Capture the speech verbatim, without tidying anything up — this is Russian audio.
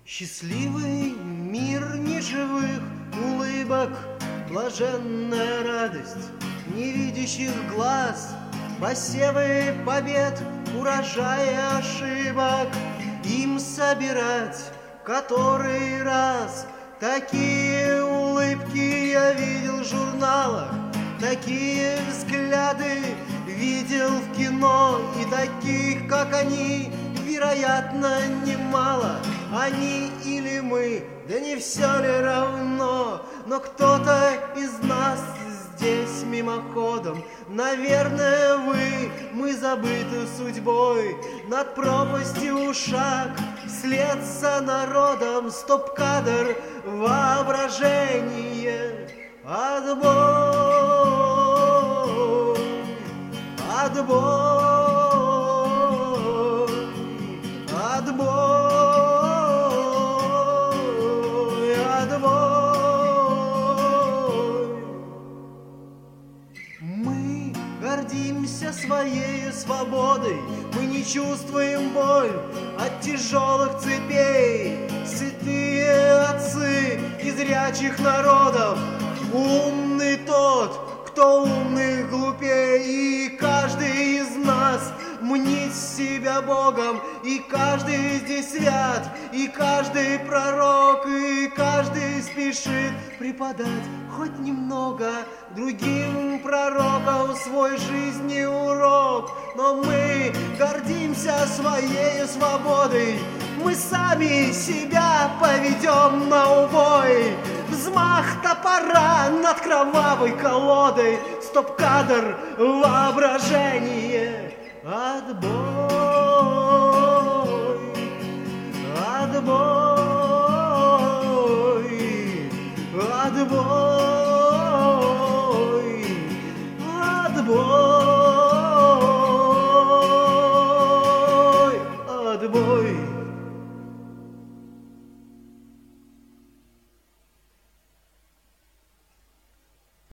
Счастливый мир неживых улыбок, блаженная радость невидящих глаз, посевы побед, урожая ошибок, им собирать который раз. Такие улыбки я видел в журналах, такие взгляды видел в кино, и таких, как они, вероятно, немало. Они или мы, да не все ли равно, но кто-то из нас здесь мимоходом. Наверное, вы, мы забыты судьбой, над пропастью шаг, вслед за народом, стоп-кадр, воображение, отбой, отбой, отбой. Мы гордимся своей свободой, мы не чувствуем боль от тяжелых цепей. Святые отцы из зрячих народов, умный тот, кто умных глупее, и каждый из нас мнит себя Богом, и каждый здесь свят, и каждый пророк, и каждый спешит преподать хоть немного другим пророкам свой жизни урок. Но мы гордимся своей свободой, мы сами себя поведем на убой. Взмах топора над кровавой колодой, стоп-кадр, воображение, отбой, отбой.